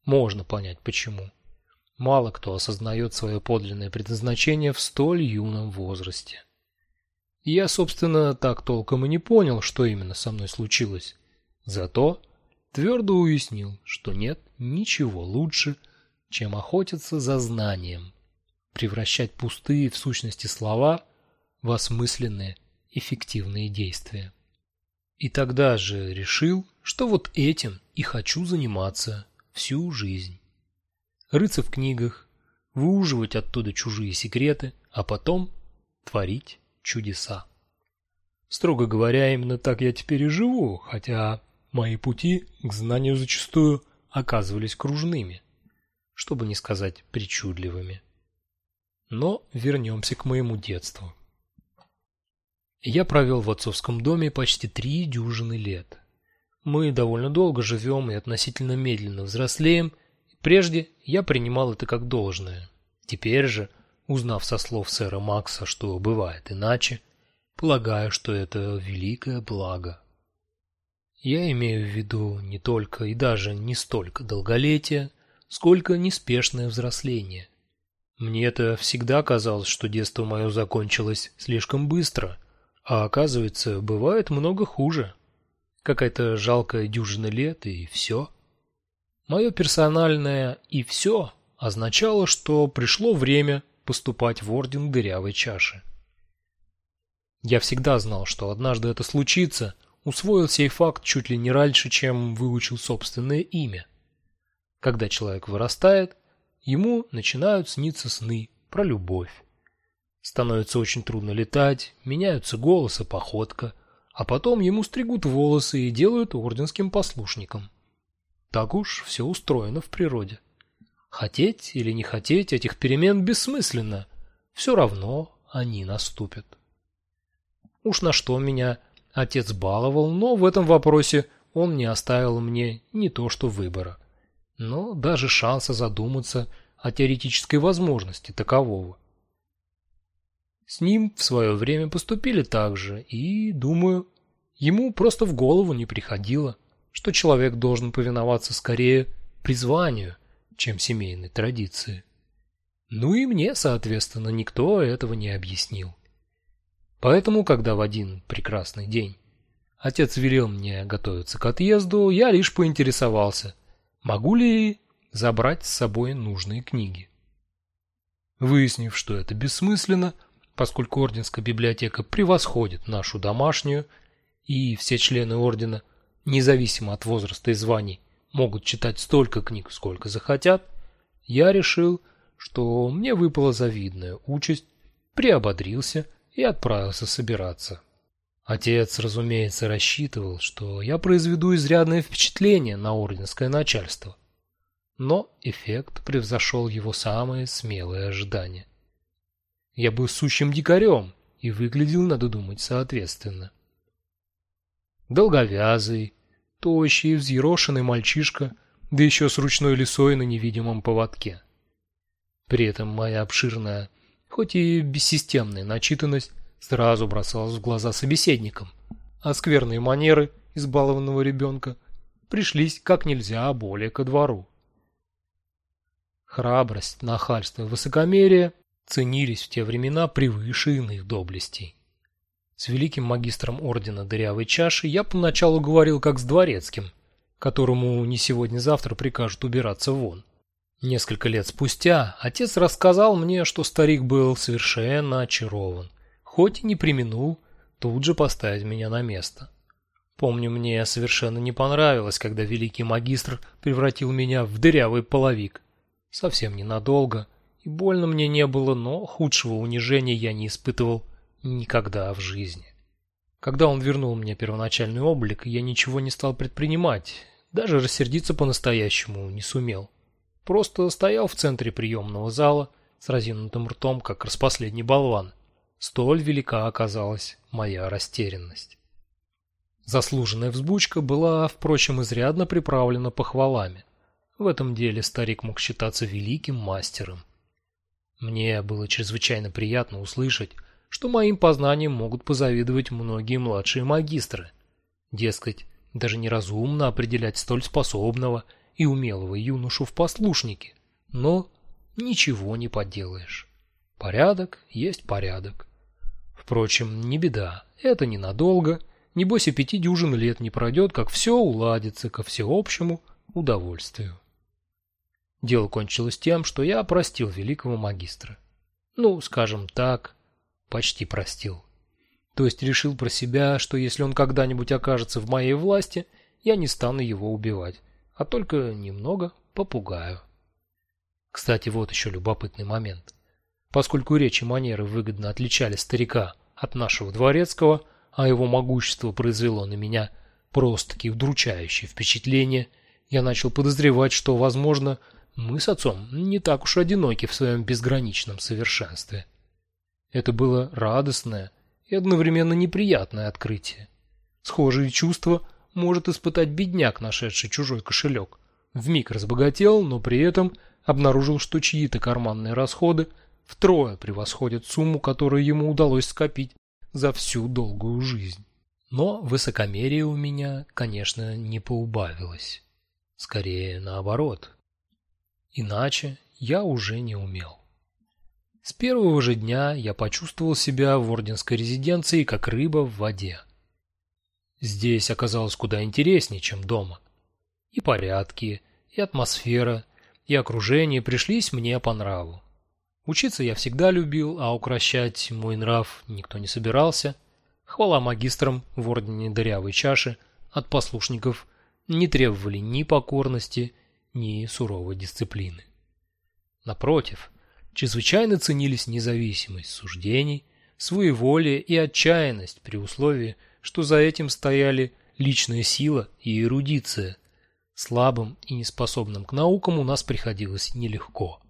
Можно понять почему. Мало кто осознает свое подлинное предназначение в столь юном возрасте. Я, собственно, так толком и не понял, что именно со мной случилось. Зато твердо уяснил, что нет ничего лучше, чем охотиться за знанием, превращать пустые в сущности слова в осмысленные, эффективные действия. И тогда же решил, что вот этим и хочу заниматься всю жизнь. Рыться в книгах, выуживать оттуда чужие секреты, а потом творить чудеса. Строго говоря, именно так я теперь и живу, хотя мои пути к знанию зачастую оказывались кружными, чтобы не сказать причудливыми. Но вернемся к моему детству. Я провел в отцовском доме почти 3 дюжины лет. Мы довольно долго живем и относительно медленно взрослеем. Прежде я принимал это как должное. Теперь же, узнав со слов сэра Макса, что бывает иначе, полагаю, что это великое благо. Я имею в виду не только и даже не столько долголетие, сколько неспешное взросление. Мне это всегда казалось, что детство мое закончилось слишком быстро, а оказывается, бывает много хуже. Какая-то жалкая дюжина лет и все. Мое персональное «и все» означало, что пришло время поступать в орден Дырявой Чаши. Я всегда знал, что однажды это случится, усвоил сей факт чуть ли не раньше, чем выучил собственное имя. Когда человек вырастает, ему начинают сниться сны про любовь. Становится очень трудно летать, меняются голос и походка, а потом ему стригут волосы и делают орденским послушником. Так уж все устроено в природе. Хотеть или не хотеть этих перемен бессмысленно, все равно они наступят. Уж на что меня отец баловал, но в этом вопросе он не оставил мне не то что выбора, но даже шанса задуматься о теоретической возможности такового. С ним в свое время поступили так же, и, думаю, ему просто в голову не приходило, что человек должен повиноваться скорее призванию, чем семейной традиции. Ну и мне, соответственно, никто этого не объяснил. Поэтому, когда в один прекрасный день отец велел мне готовиться к отъезду, я лишь поинтересовался, могу ли забрать с собой нужные книги. Выяснив, что это бессмысленно, поскольку орденская библиотека превосходит нашу домашнюю, и все члены ордена, независимо от возраста и званий, могут читать столько книг, сколько захотят, я решил, что мне выпала завидная участь, приободрился и отправился собираться. Отец, разумеется, рассчитывал, что я произведу изрядное впечатление на орденское начальство. Но эффект превзошел его самые смелые ожидания. Я был сущим дикарем и выглядел, надо думать, соответственно. Долговязый, тощий, взъерошенный мальчишка, да еще с ручной лисой на невидимом поводке. При этом моя обширная, хоть и бессистемная начитанность сразу бросалась в глаза собеседникам, а скверные манеры избалованного ребенка пришлись как нельзя более ко двору. Храбрость, нахальство и высокомерие ценились в те времена превыше иных доблестей. С великим магистром ордена Дырявой Чаши я поначалу говорил как с дворецким, которому не сегодня-завтра прикажут убираться вон. Несколько лет спустя отец рассказал мне, что старик был совершенно очарован, хоть и не преминул тут же поставить меня на место. Помню, мне совершенно не понравилось, когда великий магистр превратил меня в дырявый половик. Совсем ненадолго, и больно мне не было, но худшего унижения я не испытывал никогда в жизни. Когда он вернул мне первоначальный облик, я ничего не стал предпринимать, даже рассердиться по-настоящему не сумел. Просто стоял в центре приемного зала с разинутым ртом, как распоследний болван. Столь велика оказалась моя растерянность. Заслуженная взбучка была, впрочем, изрядно приправлена похвалами. В этом деле старик мог считаться великим мастером. Мне было чрезвычайно приятно услышать, что моим познаниям могут позавидовать многие младшие магистры. Дескать, даже неразумно определять столь способного и умелого юношу в послушники, но ничего не поделаешь. Порядок есть порядок. Впрочем, не беда, это ненадолго, небось и 5 дюжин лет не пройдет, как все уладится ко всеобщему удовольствию. Дело кончилось тем, что я простил великого магистра. Ну, скажем так, почти простил. То есть решил про себя, что если он когда-нибудь окажется в моей власти, я не стану его убивать, а только немного попугаю. Кстати, вот еще любопытный момент. Поскольку речь и манеры выгодно отличали старика от нашего дворецкого, а его могущество произвело на меня просто-таки удручающее впечатление, я начал подозревать, что, возможно, мы с отцом не так уж одиноки в своем безграничном совершенстве. Это было радостное и одновременно неприятное открытие. Схожие чувства может испытать бедняк, нашедший чужой кошелек. Вмиг разбогател, но при этом обнаружил, что чьи-то карманные расходы втрое превосходят сумму, которую ему удалось скопить за всю долгую жизнь. Но высокомерие у меня, конечно, не поубавилось. Скорее наоборот. Иначе я уже не умел. С первого же дня я почувствовал себя в орденской резиденции как рыба в воде. Здесь оказалось куда интереснее, чем дома. И порядки, и атмосфера, и окружение пришлись мне по нраву. Учиться я всегда любил, а укрощать мой нрав никто не собирался. Хвала магистрам в ордене Дырявой Чаши от послушников не требовали ни покорности, ни суровой дисциплины. Напротив, чрезвычайно ценились независимость суждений, своеволие и отчаянность при условии, что за этим стояли личная сила и эрудиция. Слабым и неспособным к наукам у нас приходилось нелегко.